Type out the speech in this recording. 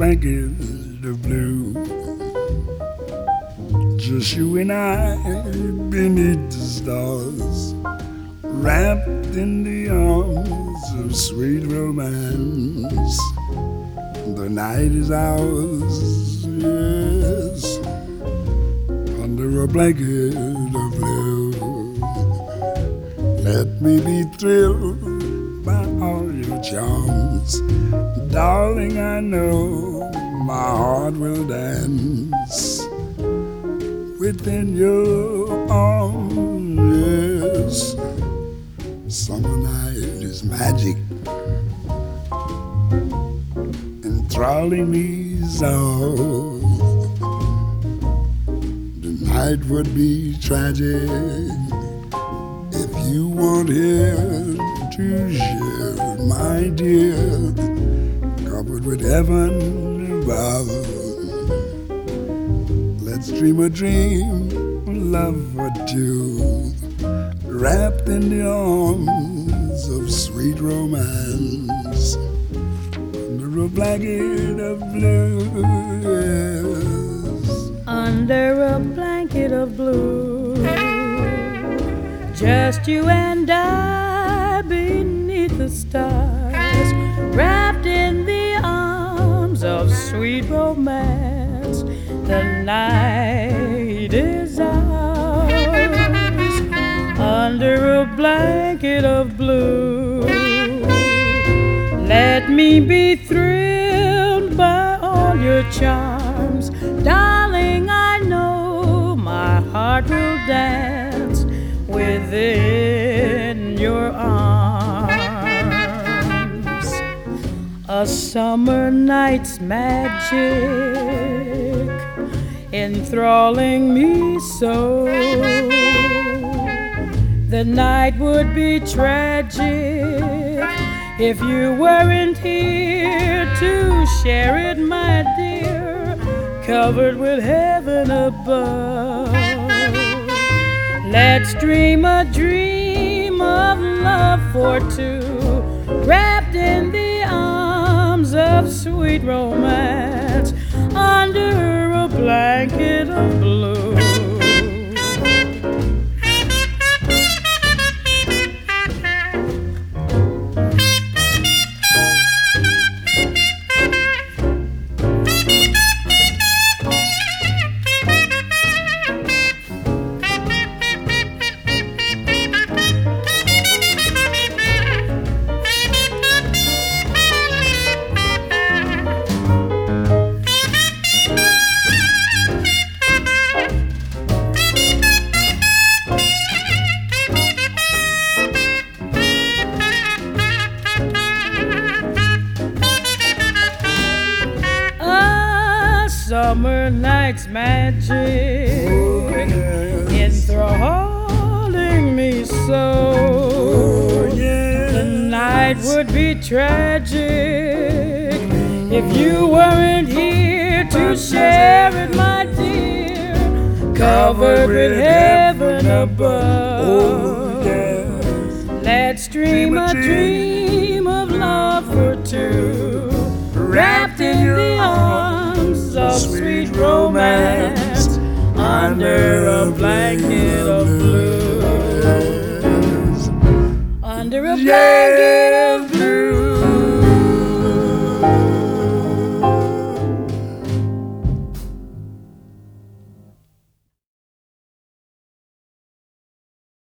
blanket of blue. Just you and I beneath the stars, wrapped in the arms of sweet romance. The night is ours, yes, under a blanket of blue. Let me be thrilled by all your charms, darling. I know my heart will dance within your arms, yes. Summer night is magic, enthralling me so. The night would be tragic if you weren't here to share, my dear, covered with heaven above. Let's dream a dream, love for two, wrapped in the arms of sweet romance, under a blanket of blue, yes. Under a blanket of blue, just you and I beneath the stars, wrapped in the arms of sweet romance. The night is ours, under a blanket of blue. Let me be thrilled by all your charms, darling. I know my heart will dance within your arms. A summer night's magic, enthralling me so. The night would be tragic if you weren't here to share it, my dear, covered with heaven above. Let's dream a dream of love for two, wrapped in the arms of sweet romance, under a blanket of blue. Summer night's magic, oh, yes, enthralling me so. Oh, yes. The night would be tragic if you weren't here to share it, my dear, covered with heaven above. Oh, yes. Let's dream a dream of love for two, wrapped in the arms of sweet romance, under a blanket of blue. Under a blanket